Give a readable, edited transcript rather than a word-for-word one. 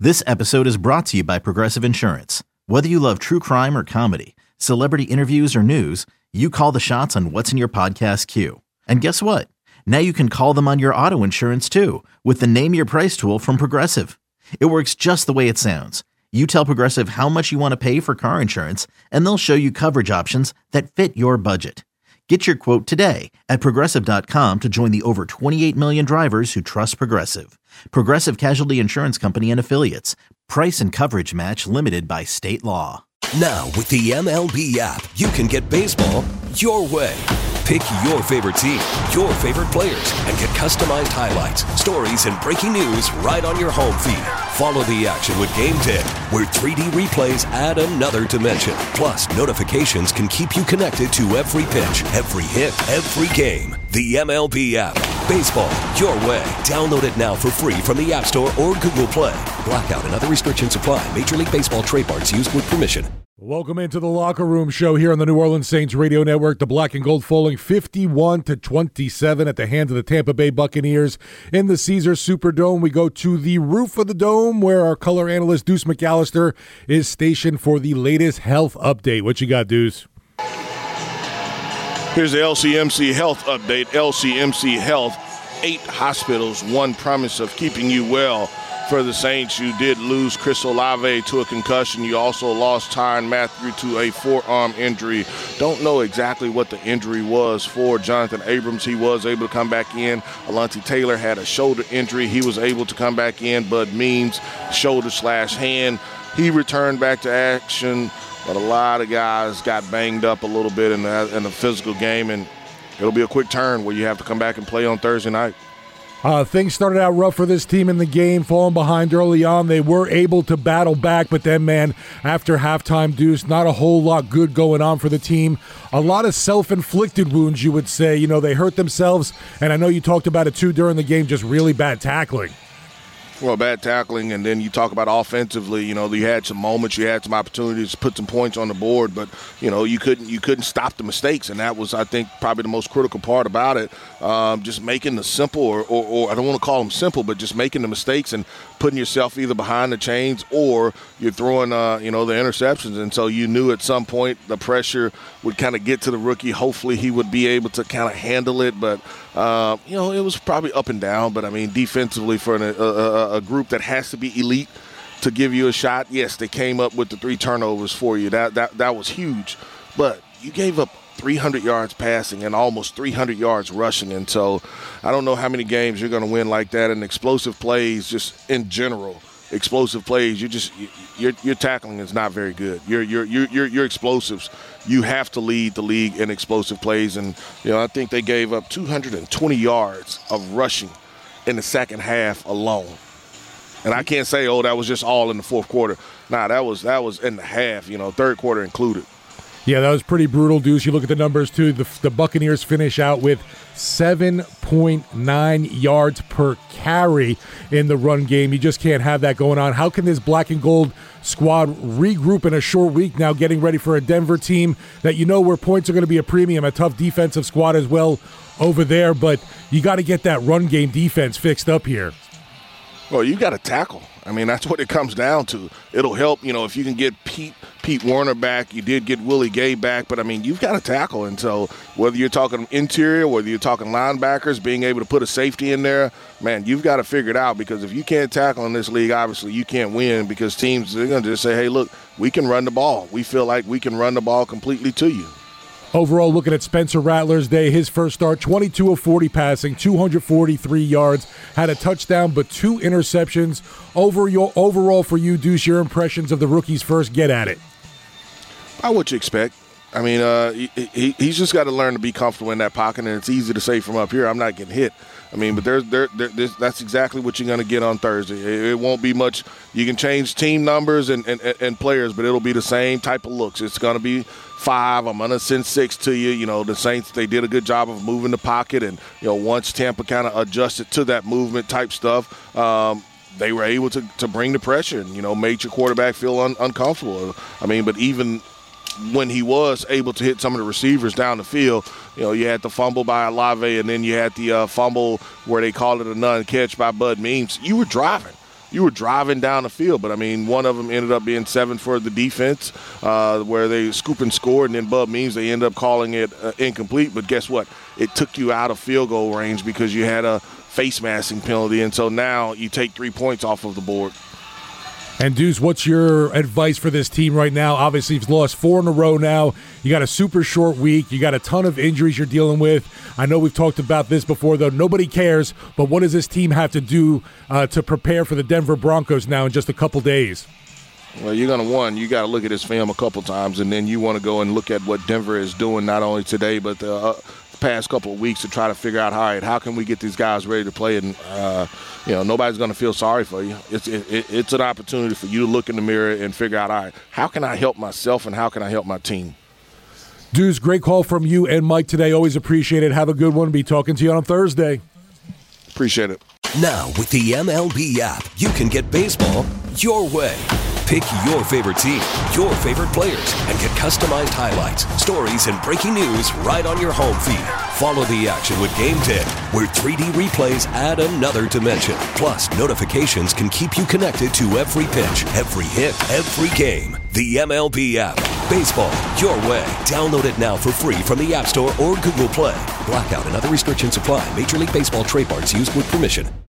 This episode is brought to you by Progressive Insurance. Whether you love true crime or comedy, celebrity interviews or news, you call the shots on what's in your podcast queue. And guess what? Now you can call them on your auto insurance too with the Name Your Price tool from Progressive. It works just the way it sounds. You tell Progressive how much you want to pay for car insurance, and they'll show you coverage options that fit your budget. Get your quote today at Progressive.com to join the over 28 million drivers who trust Progressive. Progressive Casualty Insurance Company and Affiliates. Price and coverage match limited by state law. Now, with the MLB app, you can get baseball your way. Pick your favorite team, your favorite players, and get customized highlights, stories, and breaking news right on your home feed. Follow the action with Game Day, where 3D replays add another dimension. Plus, notifications can keep you connected to every pitch, every hit, every game. The MLB app. Baseball your way. Download it now for free from the App Store or Google Play. Blackout and other restrictions apply. Major League Baseball trademarks used with permission. Welcome into the Locker Room Show here on the New Orleans Saints Radio Network. The Black and Gold falling 51-27 at the hands of the Tampa Bay Buccaneers in the Caesars Superdome. We go to the roof of the dome where our color analyst Deuce McAllister is stationed for the latest health update. What you got, Deuce? Here's the LCMC Health update. LCMC Health, 8 hospitals, 1 promise of keeping you well. For the Saints, you did lose Chris Olave to a concussion. You also lost Tyrann Mathieu to a forearm injury. Don't know exactly what the injury was for Jonathan Abrams. He was able to come back in. Alontae Taylor had a shoulder injury. He was able to come back in. Bud Means, shoulder/hand. He returned back to action, but a lot of guys got banged up a little bit in the physical game, and it'll be a quick turn where you have to come back and play on Thursday night. Things started out rough for this team in the game, falling behind early on. They were able to battle back, but then, man, after halftime, Deuce, not a whole lot good going on for the team. A lot of self-inflicted wounds, you would say. You know, they hurt themselves, and I know you talked about it too during the game, just really bad tackling. Well, bad tackling, and then you talk about offensively. You know, you had some moments, you had some opportunities to put some points on the board, but you know, you couldn't stop the mistakes, and that was, I think, probably the most critical part about it. Just making the simple, or I don't want to call them simple, but just making the mistakes and putting yourself either behind the chains or you're throwing, the interceptions. And so you knew at some point the pressure would kind of get to the rookie. Hopefully he would be able to kind of handle it, but it was probably up and down. But I mean, defensively for a group that has to be elite to give you a shot, yes, they came up with the 3 turnovers for you. That was huge, but you gave up 300 yards passing and almost 300 yards rushing, and so I don't know how many games you're going to win like that. And explosive plays, just in general, explosive plays, your tackling is not very good. Your explosives, you have to lead the league in explosive plays, and I think they gave up 220 yards of rushing in the second half alone. And I can't say, that was just all in the fourth quarter. Nah, that was in the half, third quarter included. Yeah, that was pretty brutal, Deuce. You look at the numbers, too. The Buccaneers finish out with 7.9 yards per carry in the run game. You just can't have that going on. How can this black and gold squad regroup in a short week now, getting ready for a Denver team that where points are going to be a premium, a tough defensive squad as well over there, but you got to get that run game defense fixed up here. Well, you got to tackle. I mean, that's what it comes down to. It'll help, if you can get Pete Werner back. You did get Willie Gay back, but, I mean, you've got to tackle. And so whether you're talking interior, whether you're talking linebackers, being able to put a safety in there, man, you've got to figure it out, because if you can't tackle in this league, obviously you can't win, because teams, they're going to just say, hey, look, we can run the ball. We feel like we can run the ball completely to you. Overall, looking at Spencer Rattler's day, his first start, 22 of 40 passing, 243 yards, had a touchdown but 2 interceptions. Overall for you, Deuce, your impressions of the rookie's first get at it? What you expect. I mean, he's just got to learn to be comfortable in that pocket, and it's easy to say from up here, I'm not getting hit. I mean, but that's exactly what you're going to get on Thursday. It won't be much. You can change team numbers and players, but it'll be the same type of looks. It's going to be 5. I'm going to send 6 to you. The Saints, they did a good job of moving the pocket, and once Tampa kind of adjusted to that movement type stuff, they were able to bring the pressure and made your quarterback feel uncomfortable. I mean, but even when he was able to hit some of the receivers down the field, you had the fumble by Olave, and then you had the fumble where they called it a non-catch by Bud Means. You were driving. you were driving down the field. But, I mean, one of them ended up being 7 for the defense where they scoop and score, and then Bub Means they ended up calling it incomplete. But guess what? It took you out of field goal range because you had a face masking penalty, and so now you take 3 points off of the board. And, Deuce, what's your advice for this team right now? Obviously, you've lost 4 in a row now. You got a super short week. You got a ton of injuries you're dealing with. I know we've talked about this before, though. Nobody cares. But what does this team have to do to prepare for the Denver Broncos now in just a couple days? Well, you're going to, you got to look at this film a couple times, and then you want to go and look at what Denver is doing not only today but the past couple of weeks to try to figure out, all right, how can we get these guys ready to play? And, nobody's going to feel sorry for you. It's an opportunity for you to look in the mirror and figure out, all right, how can I help myself and how can I help my team? Deuce, great call from you and Mike today. Always appreciate it. Have a good one. Be talking to you on Thursday. Appreciate it. Now, with the MLB app, you can get baseball your way. Pick your favorite team, your favorite players, and get customized highlights, stories, and breaking news right on your home feed. Follow the action with Game 10, where 3D replays add another dimension. Plus, notifications can keep you connected to every pitch, every hit, every game. The MLB app. Baseball your way. Download it now for free from the App Store or Google Play. Blackout and other restrictions apply. Major League Baseball trademarks used with permission.